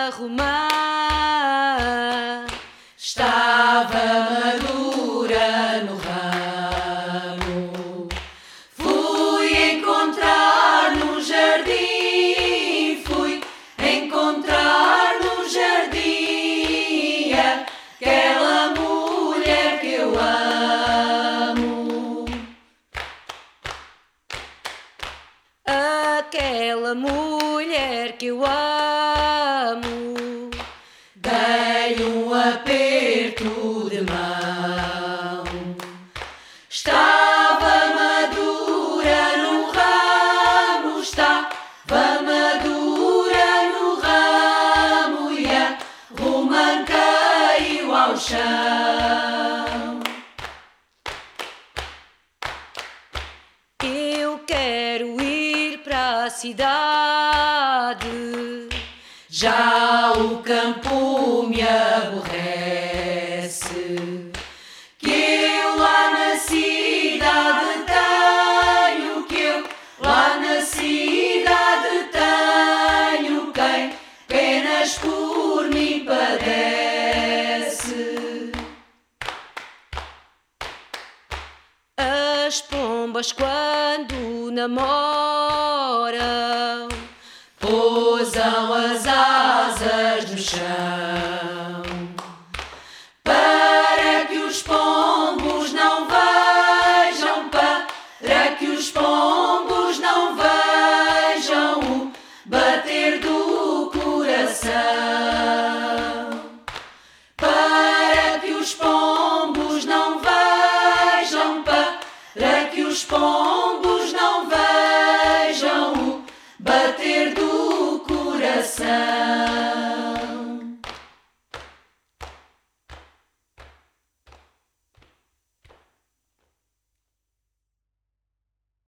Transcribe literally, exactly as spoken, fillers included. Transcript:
romã estava madura no ramo. Fui encontrar no jardim, fui encontrar no jardim aquela mulher que eu amo. Aquela mulher que eu amo. Dei um aperto de mão. Estava madura no ramo, estava madura no ramo e a romã caiu ao chão. Eu quero ir para a cidade, já o campo me aborrece, que eu lá na cidade tenho, que eu lá na cidade tenho quem apenas por mim padece. As pombas quando namoram pousam as asas no chão, para que os pombos não vejam, para que os pombos não vejam o bater do coração, para que os pombos não vejam, para que os pombos